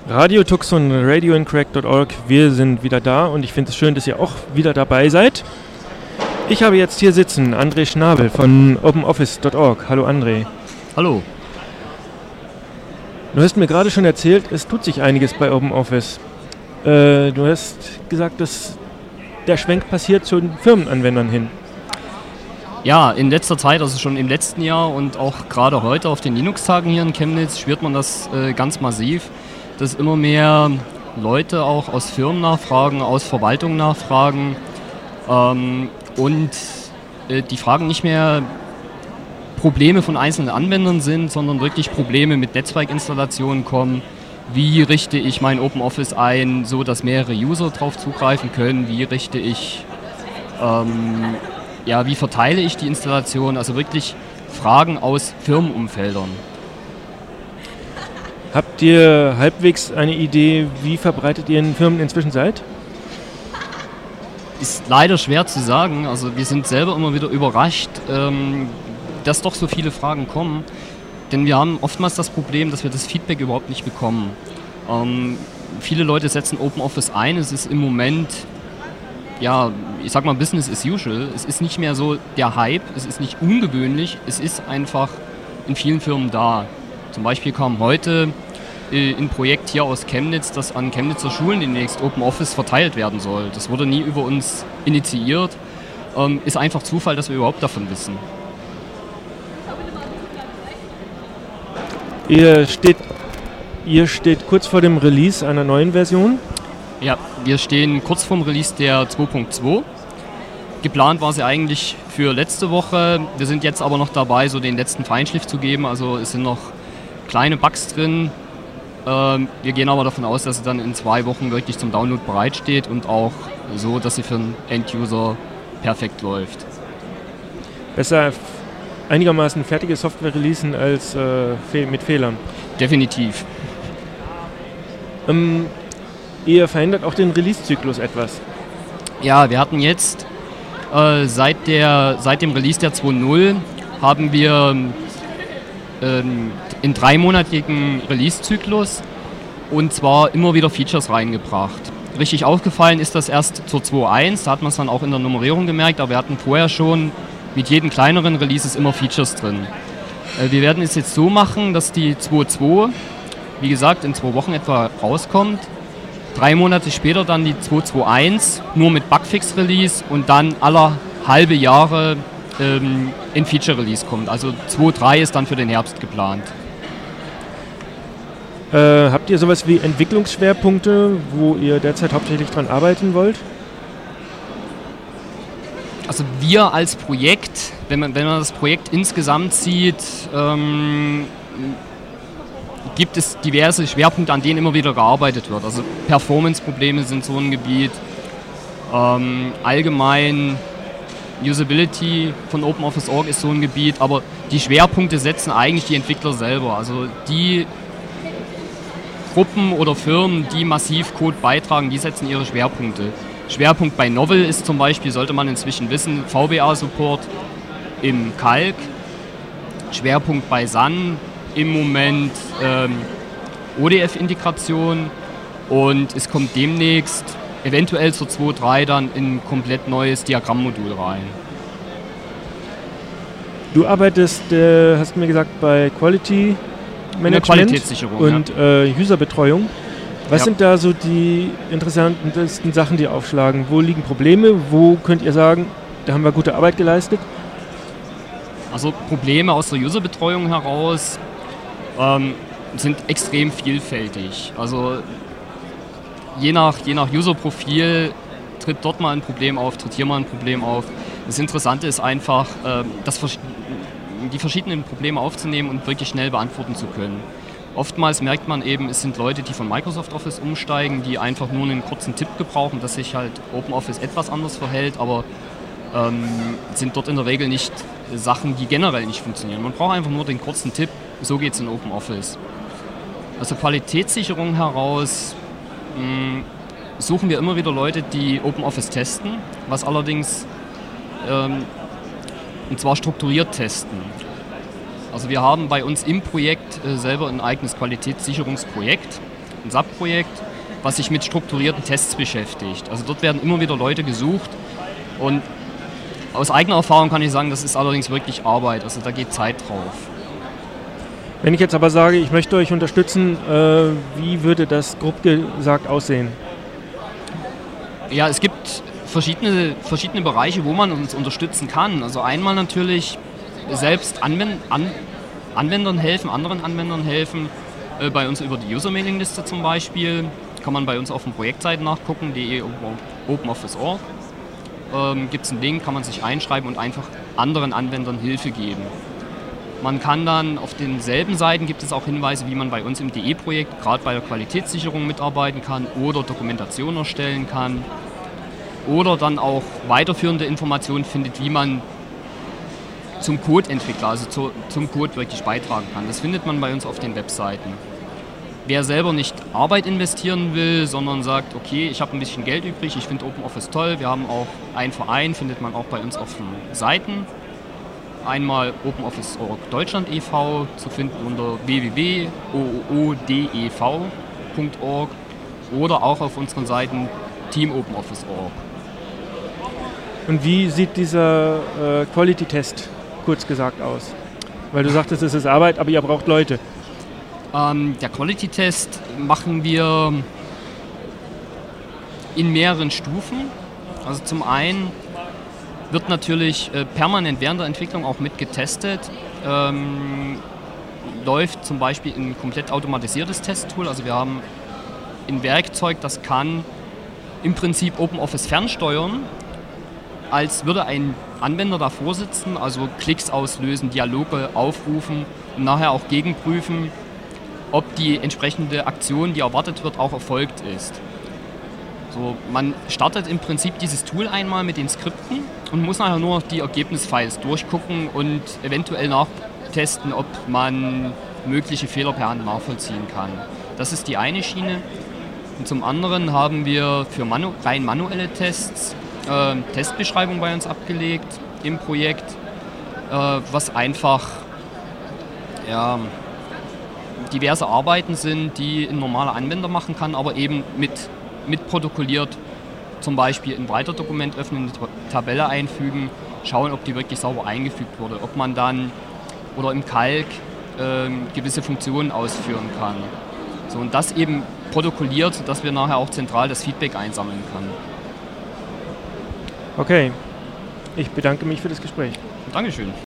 Radio Tucson, radioincrack.org. Wir sind wieder da und ich finde es schön, dass ihr auch wieder dabei seid. Ich habe jetzt hier sitzen André Schnabel von openoffice.org. Hallo André. Hallo. Du hast mir gerade schon erzählt, es tut sich einiges bei OpenOffice. Du hast gesagt, dass der Schwenk passiert zu den Firmenanwendern hin. Ja, in letzter Zeit, also schon im letzten Jahr und auch gerade heute auf den Linux-Tagen hier in Chemnitz spürt man das ganz massiv, dass immer mehr Leute auch aus Firmen nachfragen, aus Verwaltungen nachfragen und die Fragen nicht mehr Probleme von einzelnen Anwendern sind, sondern wirklich Probleme mit Netzwerkinstallationen kommen. Wie richte ich mein OpenOffice ein, so dass mehrere User drauf zugreifen können? Wie richte ich, wie verteile ich die Installation? Also wirklich Fragen aus Firmenumfeldern. Habt ihr halbwegs eine Idee, wie verbreitet ihr in Firmen inzwischen seid? Ist leider schwer zu sagen. Also wir sind selber immer wieder überrascht, dass doch so viele Fragen kommen, denn wir haben oftmals das Problem, dass wir das Feedback überhaupt nicht bekommen. Viele Leute setzen OpenOffice ein, es ist im Moment, ich sag mal Business as usual, es ist nicht mehr so der Hype, es ist nicht ungewöhnlich, es ist einfach in vielen Firmen da. Zum Beispiel kam heute ein Projekt hier aus Chemnitz, dass an Chemnitzer Schulen demnächst OpenOffice verteilt werden soll. Das wurde nie über uns initiiert, ist einfach Zufall, dass wir überhaupt davon wissen. Ihr steht kurz vor dem Release einer neuen Version? Ja, wir stehen kurz vorm Release der 2.2. Geplant war sie eigentlich für letzte Woche. Wir sind jetzt aber noch dabei, so den letzten Feinschliff zu geben. Also es sind noch kleine Bugs drin. Wir gehen aber davon aus, dass sie dann in 2 Wochen wirklich zum Download bereitsteht und auch so, dass sie für den End-User perfekt läuft. Besser einigermaßen fertige Software releasen als mit Fehlern. Definitiv. Ihr verändert auch den Release-Zyklus etwas. Ja, wir hatten jetzt seit dem Release der 2.0 haben wir in 3-monatigen Release-Zyklus und zwar immer wieder Features reingebracht. Richtig aufgefallen ist das erst zur 2.1, da hat man es dann auch in der Nummerierung gemerkt, aber wir hatten vorher schon mit jedem kleineren Releases immer Features drin. Wir werden es jetzt so machen, dass die 2.2, wie gesagt, in 2 Wochen etwa rauskommt. 3 Monate später dann die 2.2.1, nur mit Bugfix-Release und dann alle halbe Jahre in Feature-Release kommt. Also 2.3 ist dann für den Herbst geplant. Habt ihr sowas wie Entwicklungsschwerpunkte, wo ihr derzeit hauptsächlich dran arbeiten wollt? Also wir als Projekt, wenn man das Projekt insgesamt sieht, gibt es diverse Schwerpunkte, an denen immer wieder gearbeitet wird. Also Performance-Probleme sind so ein Gebiet, allgemein Usability von OpenOffice.org ist so ein Gebiet, aber die Schwerpunkte setzen eigentlich die Entwickler selber. Also die Gruppen oder Firmen, die massiv Code beitragen, die setzen ihre Schwerpunkte. Schwerpunkt bei Novell ist zum Beispiel, sollte man inzwischen wissen, VBA-Support im Calc. Schwerpunkt bei Sun im Moment ODF-Integration und es kommt demnächst eventuell zur 2.3 dann in ein komplett neues Diagrammmodul rein. Du arbeitest, hast du mir gesagt, bei Quality Management Qualitätssicherung und Userbetreuung. Was sind da so die interessantesten Sachen, die aufschlagen? Wo liegen Probleme? Wo könnt ihr sagen, da haben wir gute Arbeit geleistet? Also Probleme aus der Userbetreuung heraus sind extrem vielfältig. Also je nach Userprofil tritt dort mal ein Problem auf, tritt hier mal ein Problem auf. Das Interessante ist einfach, die verschiedenen Probleme aufzunehmen und wirklich schnell beantworten zu können. Oftmals merkt man eben, es sind Leute, die von Microsoft Office umsteigen, die einfach nur einen kurzen Tipp gebrauchen, dass sich halt OpenOffice etwas anders verhält, aber sind dort in der Regel nicht Sachen, die generell nicht funktionieren. Man braucht einfach nur den kurzen Tipp, so geht es in OpenOffice. Aus der Qualitätssicherung heraus suchen wir immer wieder Leute, die OpenOffice testen, was allerdings und zwar strukturiert testen. Also wir haben bei uns im Projekt selber ein eigenes Qualitätssicherungsprojekt, ein SAP-Projekt, was sich mit strukturierten Tests beschäftigt. Also dort werden immer wieder Leute gesucht und aus eigener Erfahrung kann ich sagen, das ist allerdings wirklich Arbeit, also da geht Zeit drauf. Wenn ich jetzt aber sage, ich möchte euch unterstützen, wie würde das grob gesagt aussehen? Ja, es gibt verschiedene Bereiche, wo man uns unterstützen kann. Also einmal natürlich selbst anderen Anwendern helfen, bei uns über die User-Mailing-Liste zum Beispiel. Kann man bei uns auf den Projektseiten nachgucken, de/openoffice.org. Gibt es einen Link, kann man sich einschreiben und einfach anderen Anwendern Hilfe geben. Man kann dann auf denselben Seiten gibt es auch Hinweise, wie man bei uns im DE-Projekt gerade bei der Qualitätssicherung mitarbeiten kann oder Dokumentation erstellen kann oder dann auch weiterführende Informationen findet, wie man zum Codeentwickler, also zum Code wirklich beitragen kann. Das findet man bei uns auf den Webseiten. Wer selber nicht Arbeit investieren will, sondern sagt, okay, ich habe ein bisschen Geld übrig, ich finde OpenOffice toll, wir haben auch einen Verein, findet man auch bei uns auf den Seiten. Einmal OpenOffice.org Deutschland e.V. zu finden unter www.oodev.org oder auch auf unseren Seiten teamopenoffice.org. Und wie sieht dieser Quality-Test kurz gesagt aus? Weil du sagtest, es ist Arbeit, aber ihr braucht Leute. Der Quality-Test machen wir in mehreren Stufen. Also zum einen wird natürlich permanent während der Entwicklung auch mit getestet. Läuft zum Beispiel ein komplett automatisiertes Testtool. Also wir haben ein Werkzeug, das kann im Prinzip OpenOffice fernsteuern, als würde ein Anwender davor sitzen, also Klicks auslösen, Dialoge aufrufen und nachher auch gegenprüfen, ob die entsprechende Aktion, die erwartet wird, auch erfolgt ist. So, man startet im Prinzip dieses Tool einmal mit den Skripten und muss nachher nur noch die Ergebnisfiles durchgucken und eventuell nachtesten, ob man mögliche Fehler per Hand nachvollziehen kann. Das ist die eine Schiene. Und zum anderen haben wir für rein manuelle Tests Testbeschreibung bei uns abgelegt im Projekt, was einfach diverse Arbeiten sind, die ein normaler Anwender machen kann, aber eben mit protokolliert, zum Beispiel ein Writer-Dokument öffnen, eine Tabelle einfügen, schauen, ob die wirklich sauber eingefügt wurde, ob man dann oder im Calc gewisse Funktionen ausführen kann. So, und das eben protokolliert, sodass wir nachher auch zentral das Feedback einsammeln können. Okay, ich bedanke mich für das Gespräch. Dankeschön.